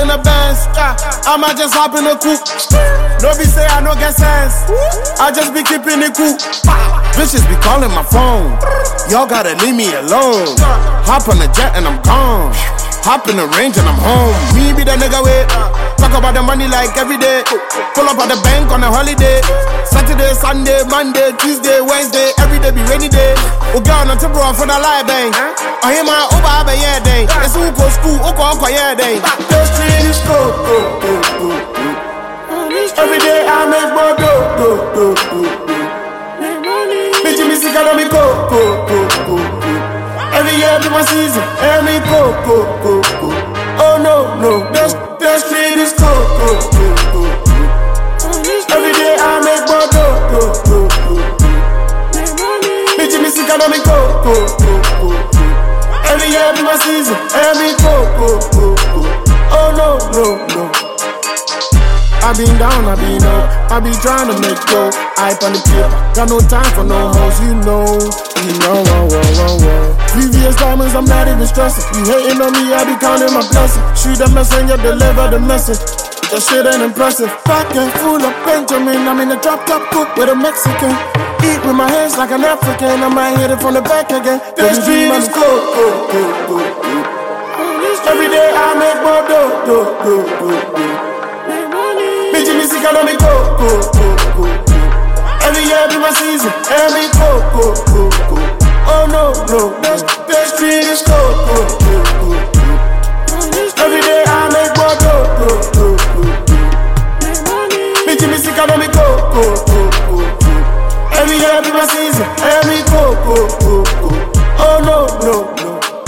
in the Benz, yeah. I might just hop in the coupe. No be say I no get sense, I just be keeping it cool. Bitches be calling my phone, y'all gotta leave me alone. Hop on the jet and I'm gone, hop in the range and I'm home. Me be the nigga with, talk about the money like every day. Pull up at the bank on a holiday. Saturday, Sunday, Monday, Tuesday, Wednesday, every day be rainy day. We go on to bro for the live bang. I hear my over yeah day. It's who go school, go yeah day. The street is go. Every day I make more do. Bitch, me sick of me go. Every year be my season, and me go. Oh no, the street is go. Every day I make more do. Bitch, me sick of me go. Every year be my season, and me go. Oh no. I been down, I been up, I be trying to make go. Hype on the paper, got no time for no hoes, you know. Previous diamonds, I'm not even stressing. You hating on me, I be counting my blessings. Shoot the messenger, deliver the message. That shit ain't impressive. Pocket full of Benjamin, I'm in the drop top cook with a Mexican. Eat with my hands like an African, I might hit it from the back again. This dream is cool. Every day I make more do. Bitch, me sick of me go. Every year be my season, and me go. Oh no, the street is go. Every day I make more do. Bitch, me sick of me go. Every year be my season, and me go. Oh no.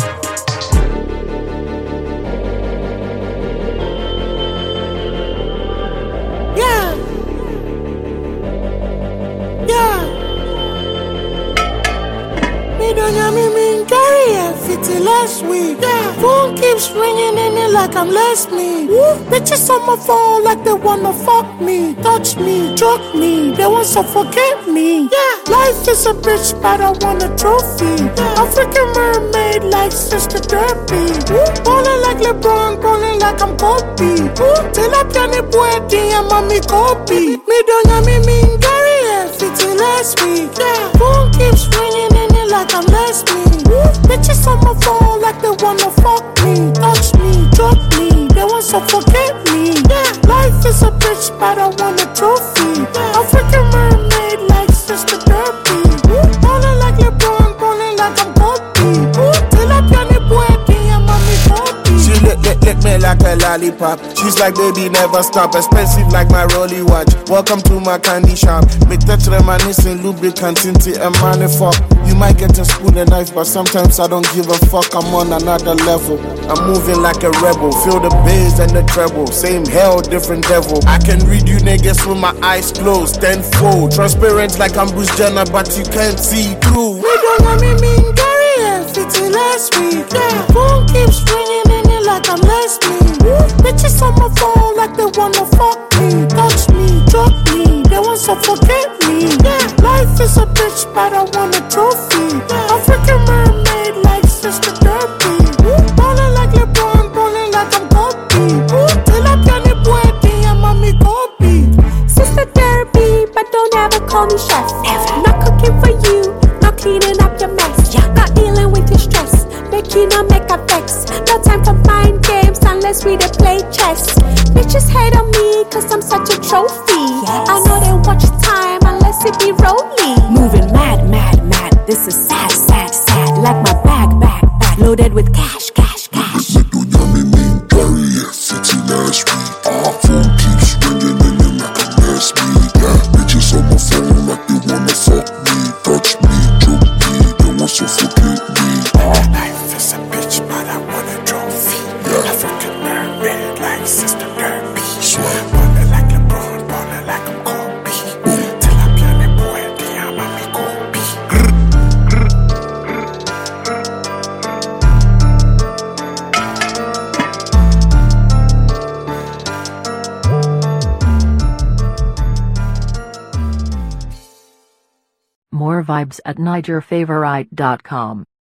Last week, phone keeps ringing in it like I'm less me. Bitches on my phone like they wanna fuck me, touch me, choke me, they want suffocate me. Life is a bitch, but I want a trophy. African mermaid like Sister Derby. Ballin' like LeBron, ballin' like I'm Kobe. Till I can it boy, and mommy Kobe. Me don't me mean Gary, fitty last week. Phone keeps ringing in it like I'm less me. Bitches on my phone like they wanna fuck me, touch me, choke me, they want suffocate me. Life is a bitch, but I want a trophy. African mermaid like Sister Derby. Ballin' like LeBron, ballin' like I'm Kobe. Till I can it boy, and mommy Kobe. She lick me like a lollipop. She's like, baby, never stop. Expensive like my Rolly watch. Welcome to my candy shop. Me touch reminiscing lubricant into a money fuck. You might get a spoon and knife, but sometimes I don't give a fuck. I'm on another level. I'm moving like a rebel. Feel the bass and the treble. Same hell, different devil. I can read you niggas with my eyes closed, tenfold. Transparent like I'm Bruce Jenner, but you can't see through. We don't know me mean Gary and fitty last week. Phone keeps ringing in it like I'm less me. Bitches on my phone like they wanna fuck me, touch me, choke me, they want suffocate me. Life is a bitch, but I want a trophy. African mermaid like Sister Derby. Ballin' like LeBron, ballin' like I'm Kobe. Till I can it boy, and mommy Kobe. Sister Derby, but don't ever call me chef. Not cooking for you, not cleaning up your mess. Not dealing with your stress, make you not make a vex. No time for mind games unless we dey play chess. Bitches hate on me cause I'm such a trophy. I know they watch time unless it be rolling. Moving mad. This is sad. Like my bag loaded with cash. Me do yummy mean Gary, fitty last week. Phone keeps ringing in it like a mess me. Bitches on my phone like they wanna fuck me, touch me, choke me, they want suffocate me. Life is a bitch, but I want a trophy. African mermaid like Sister Derby. Ballin' like LeBron, ballin' like I'm Kobe. Till I piano boy, and mommy Kobe. More vibes at NigerFavorite.com.